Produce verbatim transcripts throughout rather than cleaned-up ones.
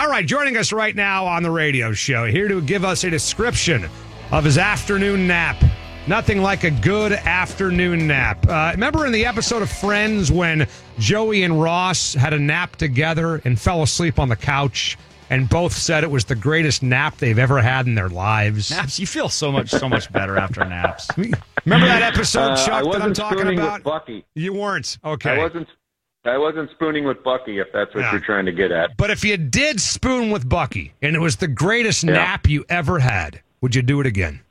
All right, joining us right now on the radio show, here to give us a description of his afternoon nap. Nothing like a good afternoon nap. Uh, remember in the episode of Friends when Joey and Ross had a nap together and fell asleep on the couch and both said it was the greatest nap they've ever had in their lives? Naps, you feel so much so much better after naps. Remember that episode, uh, Chuck, I that I'm talking spooning about? With Bucky. You weren't. Okay. I wasn't I wasn't spooning with Bucky, if that's what Yeah. you're trying to get at. But if you did spoon with Bucky and it was the greatest Yeah. nap you ever had, would you do it again?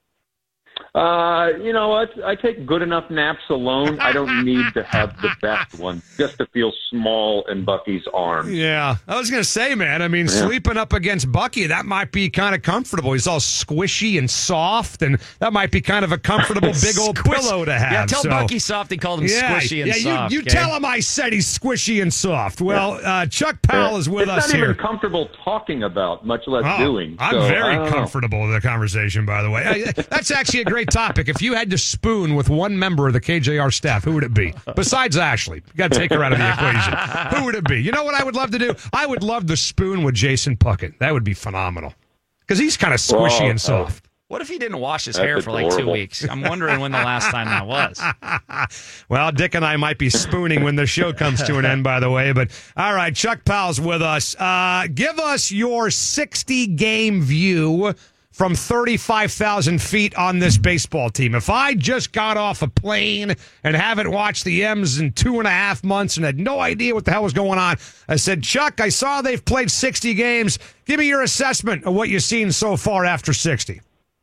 Uh, you know what? I take good enough naps alone. I don't need to have the best one just to feel small in Bucky's arms. Yeah. I was going to say, man, I mean, Yeah. sleeping up against Bucky, that might be kind of comfortable. He's all squishy and soft, and that might be kind of a comfortable big old Squish- pillow to have. Yeah, tell so. Bucky Soft he called him Yeah, squishy and yeah, soft. you, you okay? tell him I said he's squishy and soft. Well, uh, Chuck Powell is with it's us not here. even comfortable talking about, much less Oh, doing. I'm So, I very don't know. comfortable with the conversation, by the way. I- That's actually a great topic. If you had to spoon with one member of the K J R staff, who would it be? Besides Ashley. You got to take her out of the equation. Who would it be? You know what I would love to do? I would love to spoon with Jason Puckett. That would be phenomenal. Because he's kind of squishy Well, and soft. What if he didn't wash his That's hair for like two adorable. weeks? I'm wondering when the last time that was. Well, Dick and I might be spooning when the show comes to an end, by the way. But all right, Chuck Powell's with us. Uh, give us your sixty-game view from thirty-five thousand feet on this baseball team. If I just got off a plane and haven't watched the M's in two and a half months and had no idea what the hell was going on, I said, Chuck, I saw they've played sixty games. Give me your assessment of what you've seen so far after sixty.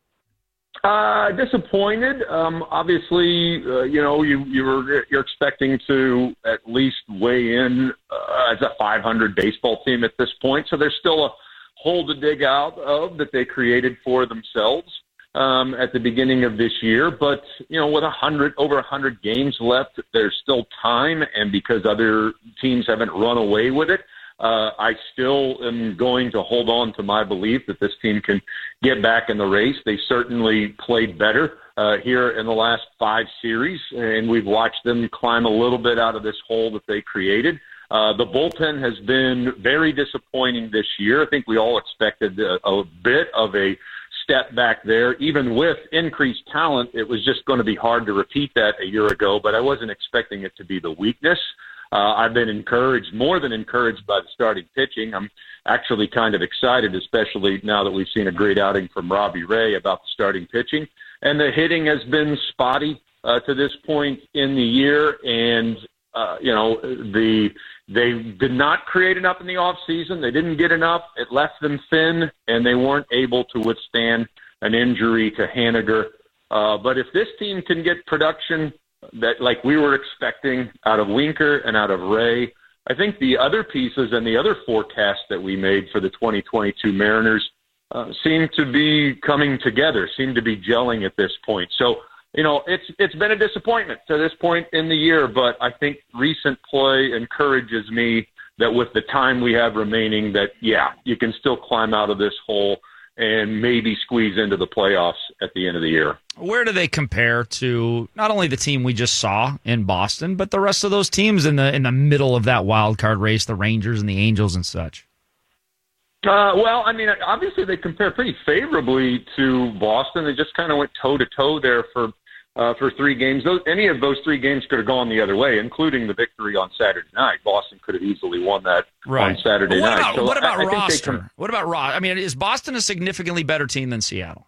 Uh, disappointed. Um, obviously, uh, you know, you you were you're expecting to at least weigh in uh, as a five hundred baseball team at this point. So there's still a hole to dig out of that they created for themselves um, at the beginning of this year. But you know, with a hundred over a hundred games left, there's still time, and because other teams haven't run away with it. Uh, I still am going to hold on to my belief that this team can get back in the race. They certainly played better uh, here in the last five series, and we've watched them climb a little bit out of this hole that they created. Uh, the bullpen has been very disappointing this year. I think we all expected a, a bit of a step back there. Even with increased talent, it was just going to be hard to repeat that a year ago, but I wasn't expecting it to be the weakness. Uh, I've been encouraged, more than encouraged by the starting pitching. I'm actually kind of excited, especially now that we've seen a great outing from Robbie Ray about the starting pitching. And the hitting has been spotty uh, to this point in the year. And, uh, you know, the they did not create enough in the offseason. They didn't get enough. It left them thin, and they weren't able to withstand an injury to Haniger. Uh, but if this team can get production that like we were expecting out of Winker and out of Ray, I think the other pieces and the other forecasts that we made for the twenty twenty-two Mariners uh, seem to be coming together, seem to be gelling at this point. So, you know, it's it's been a disappointment to this point in the year, but I think recent play encourages me that with the time we have remaining that, yeah, you can still climb out of this hole and maybe squeeze into the playoffs at the end of the year. Where do they compare to not only the team we just saw in Boston, but the rest of those teams in the in the middle of that wild card race, the Rangers and the Angels and such? Uh, well, I mean, obviously they compare pretty favorably to Boston. They just kind of went toe-to-toe there for uh, for three games. Those, any of those three games could have gone the other way, including the victory on Saturday night. Boston could have easily won that right. on Saturday what night. About, so what about I, I roster? com- what about roster? I mean, is Boston a significantly better team than Seattle?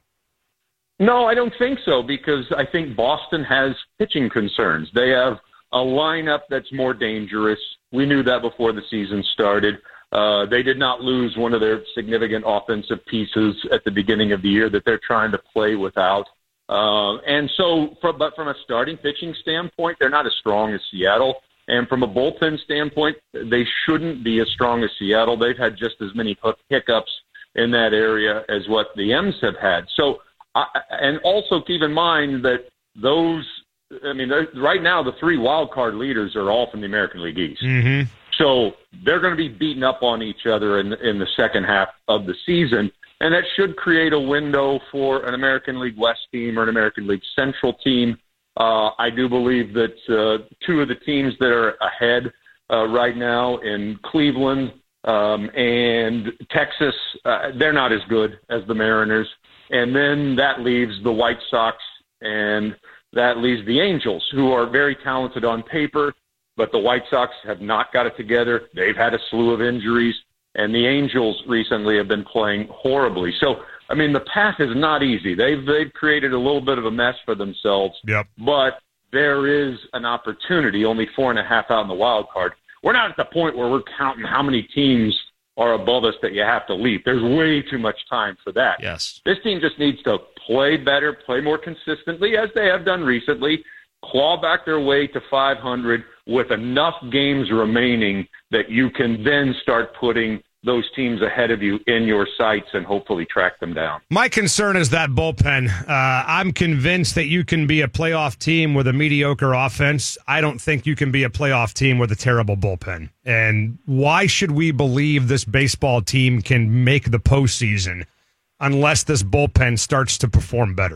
No, I don't think so, because I think Boston has pitching concerns. They have a lineup that's more dangerous. We knew that before the season started. Uh, they did not lose one of their significant offensive pieces at the beginning of the year that they're trying to play without. Uh, and so, from, but from a starting pitching standpoint, they're not as strong as Seattle. And from a bullpen standpoint, they shouldn't be as strong as Seattle. They've had just as many hiccups in that area as what the M's have had. So, I, and also keep in mind that those, I mean, right now the three wild card leaders are all from the American League East. Mm-hmm. So they're going to be beating up on each other in, in the second half of the season. And that should create a window for an American League West team or an American League Central team. Uh, I do believe that uh, two of the teams that are ahead uh, right now in Cleveland Um, and Texas, uh, they're not as good as the Mariners. And then that leaves the White Sox, and that leaves the Angels, who are very talented on paper, but the White Sox have not got it together. They've had a slew of injuries, and the Angels recently have been playing horribly. So, I mean, the path is not easy. They've they've created a little bit of a mess for themselves. Yep. But there is an opportunity, only four and a half out in the wild card. We're not at the point where we're counting how many teams are above us that you have to leap. There's way too much time for that. Yes. This team just needs to play better, play more consistently, as they have done recently, claw back their way to five hundred with enough games remaining that you can then start putting those teams ahead of you in your sights and hopefully track them down. My concern is that bullpen. Uh, I'm convinced that you can be a playoff team with a mediocre offense. I don't think you can be a playoff team with a terrible bullpen. And why should we believe this baseball team can make the postseason unless this bullpen starts to perform better?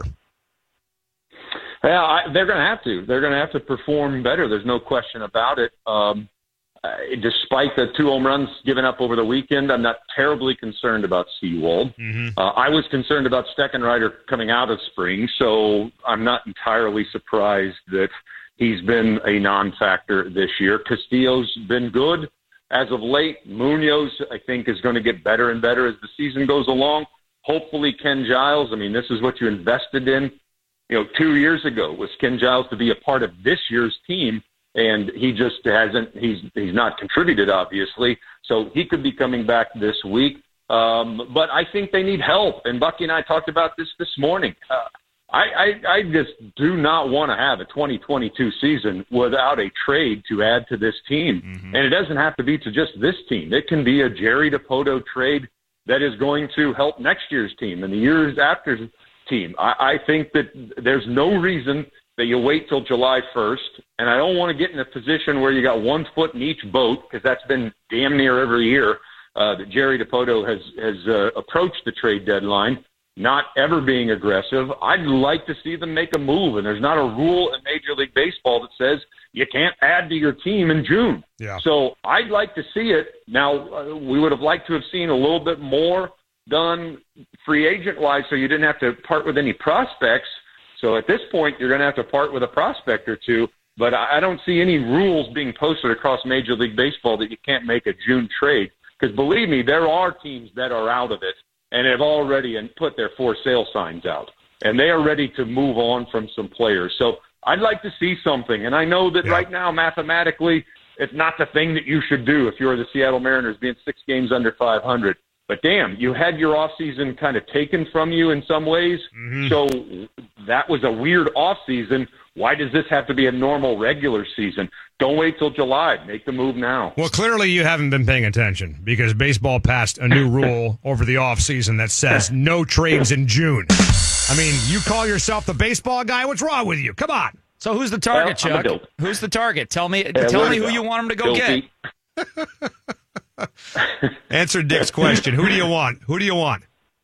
Yeah, I, they're going to have to. They're going to have to perform better. There's no question about it. Um, Uh, despite the two home runs given up over the weekend, I'm not terribly concerned about Seawald. Mm-hmm. Uh, I was concerned about Steckenrider coming out of spring, so I'm not entirely surprised that he's been a non-factor this year. Castillo's been good as of late. Munoz, I think, is going to get better and better as the season goes along. Hopefully Ken Giles, I mean, this is what you invested in, you know, two years ago, was Ken Giles to be a part of this year's team. And he just hasn't, he's he's not contributed, obviously. So he could be coming back this week. Um, but I think they need help. And Bucky and I talked about this this morning. Uh, I, I, I just do not want to have a twenty twenty-two season without a trade to add to this team. Mm-hmm. And it doesn't have to be to just this team. It can be a Jerry DiPoto trade that is going to help next year's team and the years after team. I, I think that there's no reason that you wait till July first, and I don't want to get in a position where you got one foot in each boat, because that's been damn near every year uh, that Jerry DiPoto has, has uh, approached the trade deadline, not ever being aggressive. I'd like to see them make a move, and there's not a rule in Major League Baseball that says you can't add to your team in June. Yeah. So I'd like to see it. Now, uh, we would have liked to have seen a little bit more done free agent-wise so you didn't have to part with any prospects. So at this point, you're going to have to part with a prospect or two, but I don't see any rules being posted across Major League Baseball that you can't make a June trade. Because believe me, there are teams that are out of it and have already put their for sale signs out, and they are ready to move on from some players. So I'd like to see something, and I know that yeah. right now, mathematically, it's not the thing that you should do if you're the Seattle Mariners being six games under five hundred. But damn, you had your offseason kind of taken from you in some ways. Mm-hmm. So that was a weird offseason. Why does this have to be a normal regular season? Don't wait till July. Make the move now. Well, clearly you haven't been paying attention, because baseball passed a new rule over the offseason that says no trades in June. I mean, you call yourself the baseball guy? What's wrong with you? Come on. So who's the target, well, Chuck? Who's the target? Tell me, yeah, tell me who you want him to go Guilty. get. Answer Dick's question. Who do you want? Who do you want?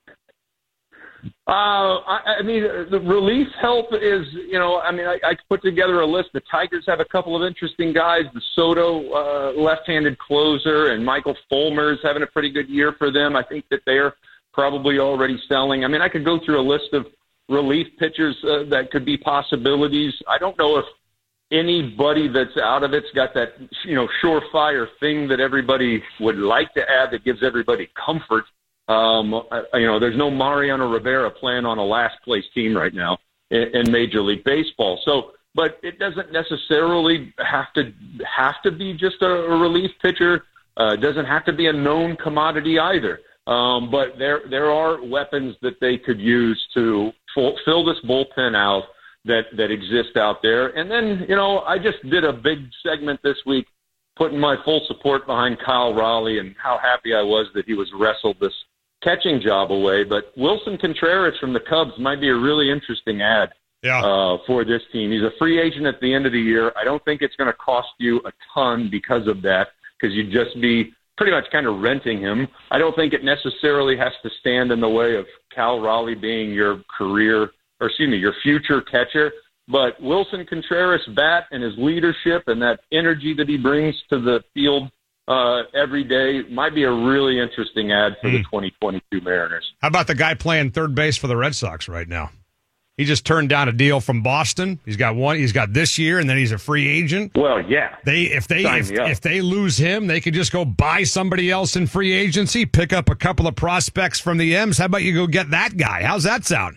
Uh, I, I mean, the relief help is, you know, I mean, I, I put together a list. The Tigers have a couple of interesting guys. The Soto uh, left-handed closer, and Michael Fulmer's having a pretty good year for them. I think that they're probably already selling. I mean, I could go through a list of relief pitchers uh, that could be possibilities. I don't know if anybody that's out of it's got that, you know, surefire thing that everybody would like to add that gives everybody comfort. Um, you know, there's no Mariano Rivera playing on a last-place team right now in, in Major League Baseball. So, but it doesn't necessarily have to have to be just a, a relief pitcher. Uh, it doesn't have to be a known commodity either. Um, but there there are weapons that they could use to full, fill this bullpen out that, that exist out there. And then, you know, I just did a big segment this week putting my full support behind Kyle Raleigh and how happy I was that he was wrestled this catching job away. But Wilson Contreras from the Cubs might be a really interesting ad yeah. uh, for this team. He's a free agent at the end of the year. I don't think it's going to cost you a ton because of that, because you'd just be pretty much kind of renting him. I don't think it necessarily has to stand in the way of Cal Raleigh being your career or excuse me, your future catcher. But Wilson Contreras' bat and his leadership and that energy that he brings to the field uh, every day might be a really interesting ad for mm. the twenty twenty-two Mariners. How about the guy playing third base for the Red Sox right now? He just turned down a deal from Boston. He's got one. He's got this year, and then he's a free agent. Well, yeah. They if they if, if they lose him, they could just go buy somebody else in free agency, pick up a couple of prospects from the M's. How about you go get that guy? How's that sound?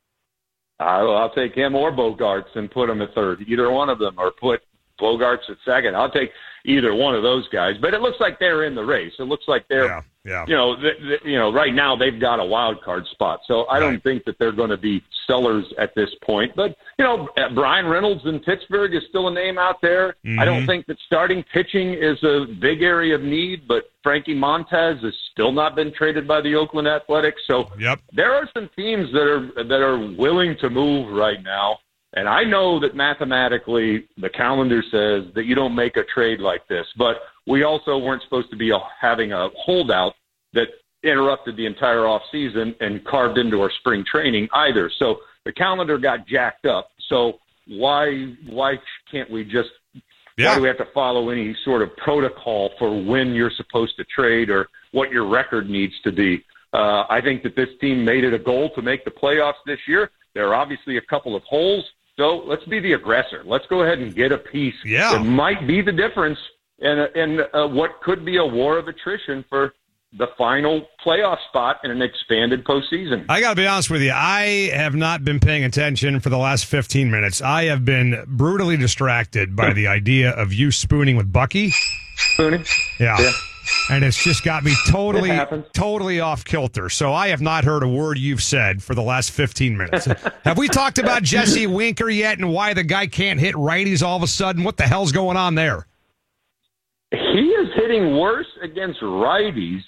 I'll, I'll take him or Bogarts and put him at third. Either one of them, or put Bogarts at second. I'll take either one of those guys. But it looks like they're in the race. It looks like they're. Yeah. Yeah. You know, th- th- you know, right now they've got a wild card spot, so I right. don't think that they're going to be sellers at this point. But you know, Brian Reynolds in Pittsburgh is still a name out there. Mm-hmm. I don't think that starting pitching is a big area of need, but Frankie Montez has still not been traded by the Oakland Athletics. So yep. there are some teams that are that are willing to move right now. And I know that mathematically the calendar says that you don't make a trade like this, but we also weren't supposed to be having a holdout that interrupted the entire offseason and carved into our spring training either. So the calendar got jacked up. So why why can't we just yeah. why do we have to follow any sort of protocol for when you're supposed to trade or what your record needs to be? Uh, I think that this team made it a goal to make the playoffs this year. There are obviously a couple of holes. So let's be the aggressor. Let's go ahead and get a piece yeah. that might be the difference in, in uh, what could be a war of attrition for the final playoff spot in an expanded postseason. I got to be honest with you. I have not been paying attention for the last fifteen minutes. I have been brutally distracted by the idea of you spooning with Bucky. Spooning? Yeah. yeah. And it's just got me totally, It totally off kilter. So I have not heard a word you've said for the last fifteen minutes. Have we talked about Jesse Winker yet and why the guy can't hit righties all of a sudden? What the hell's going on there? He is hitting worse against righties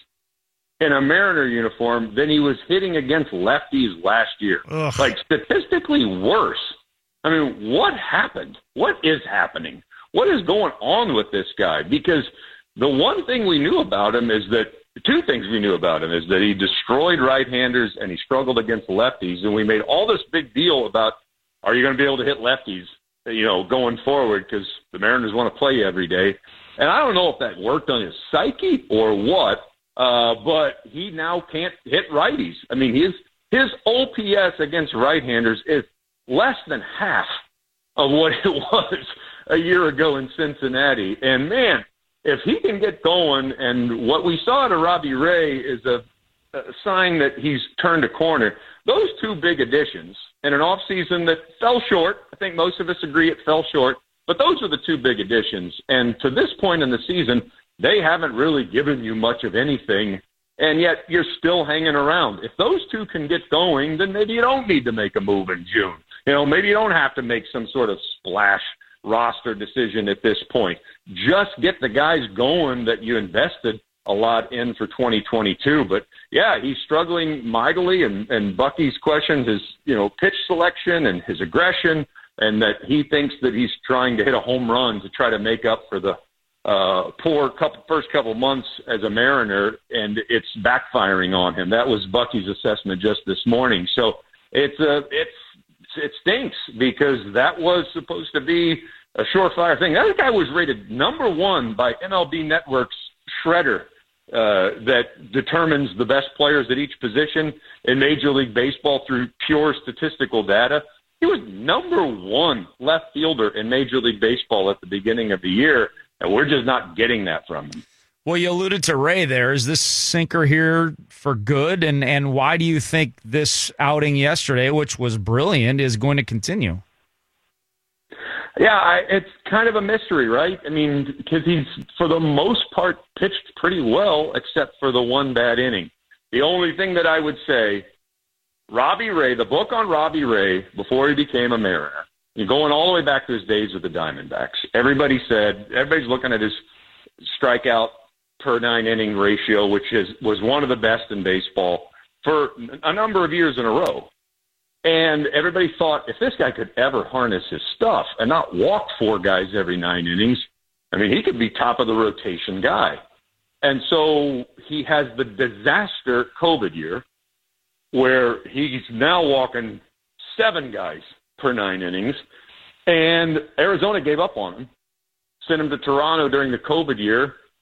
in a Mariner uniform than he was hitting against lefties last year. Ugh. Like, statistically worse. I mean, what happened? What is happening? What is going on with this guy? Because the one thing we knew about him is that two things we knew about him is that he destroyed right-handers and he struggled against lefties. And we made all this big deal about, are you going to be able to hit lefties, you know, going forward, because the Mariners want to play every day. And I don't know if that worked on his psyche or what, uh, but he now can't hit righties. I mean, his his O P S against right-handers is less than half of what it was a year ago in Cincinnati. And, man, if he can get going, and what we saw to Robbie Ray is a, a sign that he's turned a corner, those two big additions in an offseason that fell short, I think most of us agree it fell short, but those are the two big additions. And to this point in the season, they haven't really given you much of anything, and yet you're still hanging around. If those two can get going, then maybe you don't need to make a move in June. You know, maybe you don't have to make some sort of splash roster decision at this point. Just get the guys going that you invested a lot in for twenty twenty-two. But yeah, he's struggling mightily, and, and Bucky's questions his, you know, pitch selection and his aggression, and that he thinks that he's trying to hit a home run to try to make up for the uh, poor couple, first couple months as a Mariner, and it's backfiring on him. That was Bucky's assessment just this morning. So it's a, it's, it stinks, because that was supposed to be a surefire thing. That guy was rated number one by M L B Network's shredder uh, that determines the best players at each position in Major League Baseball through pure statistical data. He was number one left fielder in Major League Baseball at the beginning of the year, and we're just not getting that from him. Well, you alluded to Ray there. Is this sinker here for good? And, and why do you think this outing yesterday, which was brilliant, is going to continue? Yeah, I, it's kind of a mystery, right? I mean, because he's, for the most part, pitched pretty well, except for the one bad inning. The only thing that I would say, Robbie Ray, the book on Robbie Ray, before he became a Mariner, you're going all the way back to his days with the Diamondbacks. Everybody said, everybody's looking at his strikeout per nine inning ratio, which is was one of the best in baseball for a number of years in a row. And everybody thought, if this guy could ever harness his stuff and not walk four guys every nine innings, I mean, he could be top of the rotation guy. And so he has the disaster COVID year where he's now walking seven guys per nine innings, and Arizona gave up on him, sent him to Toronto during the COVID year,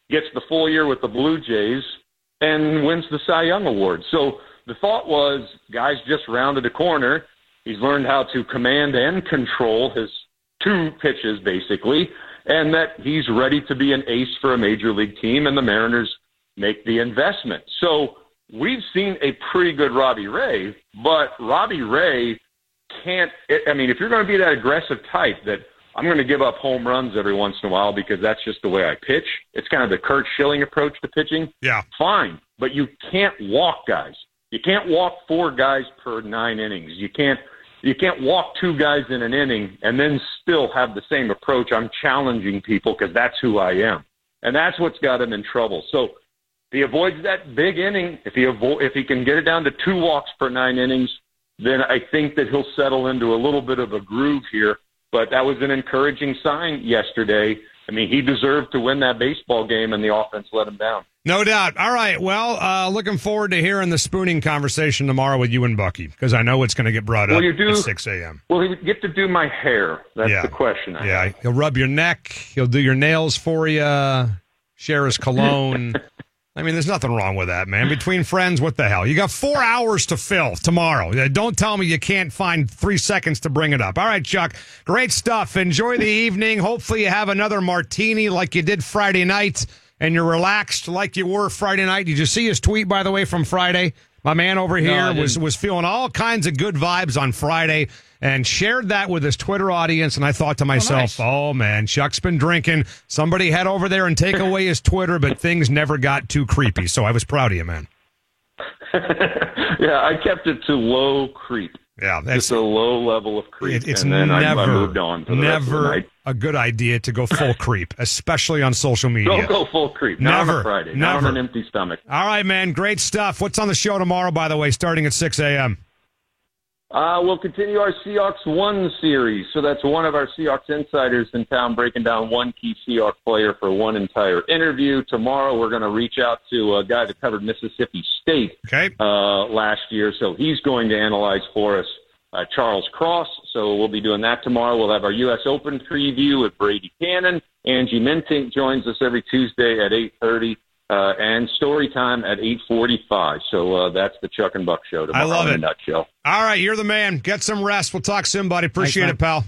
gets the full year with the Blue Jays, and wins the Cy Young Award. So the thought was, guys just rounded a corner. He's learned how to command and control his two pitches, basically, and that he's ready to be an ace for a major league team, and the Mariners make the investment. So we've seen a pretty good Robbie Ray, but Robbie Ray can't – I mean, if you're going to be that aggressive type that I'm going to give up home runs every once in a while because that's just the way I pitch, it's kind of the Curt Schilling approach to pitching. Yeah. Fine, but you can't walk guys. You can't walk four guys per nine innings. You can't you can't walk two guys in an inning and then still have the same approach. I'm challenging people because that's who I am. And that's what's got him in trouble. So if he avoids that big inning, if he avo- if he can get it down to two walks per nine innings, then I think that he'll settle into a little bit of a groove here. But that was an encouraging sign yesterday. I mean, he deserved to win that baseball game, and the offense let him down. No doubt. All right. Well, uh, looking forward to hearing the spooning conversation tomorrow with you and Bucky, because I know it's going to get brought well, up you do, at six a.m. Well, he would get to do my hair. That's yeah. the question. I yeah. have. He'll rub your neck. He'll do your nails for you, share his cologne. I mean, there's nothing wrong with that, man. Between friends, what the hell? You got four hours to fill tomorrow. Don't tell me you can't find three seconds to bring it up. All right, Chuck, great stuff. Enjoy the evening. Hopefully you have another martini like you did Friday night, and you're relaxed like you were Friday night. Did you see his tweet, by the way, from Friday? My man over here no, was, was feeling all kinds of good vibes on Friday and shared that with his Twitter audience. And I thought to myself, oh, nice. oh man, Chuck's been drinking. Somebody head over there and take away his Twitter, but things never got too creepy. So I was proud of you, man. Yeah, I kept it to low creep. Yeah, that's just a low level of creep. It, it's and then never, I, I moved on to the never rest of the night. A good idea to go full creep, especially on social media. Don't go full creep. Not Never. on a Friday. Never. Not on an empty stomach. All right, man. Great stuff. What's on the show tomorrow, by the way, starting at six a.m.? Uh, we'll continue our Seahawks One series. So that's one of our Seahawks insiders in town breaking down one key Seahawks player for one entire interview. Tomorrow we're going to reach out to a guy that covered Mississippi State okay. uh, last year. So he's going to analyze for us uh, Charles Cross. So we'll be doing that tomorrow. We'll have our U S Open preview with Brady Cannon. Angie Mintink joins us every Tuesday at eight thirty. Uh, and story time at eight forty-five. So uh, that's the Chuck and Buck show tomorrow. I love in it. a nutshell. All right, you're the man. Get some rest. We'll talk soon, buddy. Appreciate Thanks, it, pal.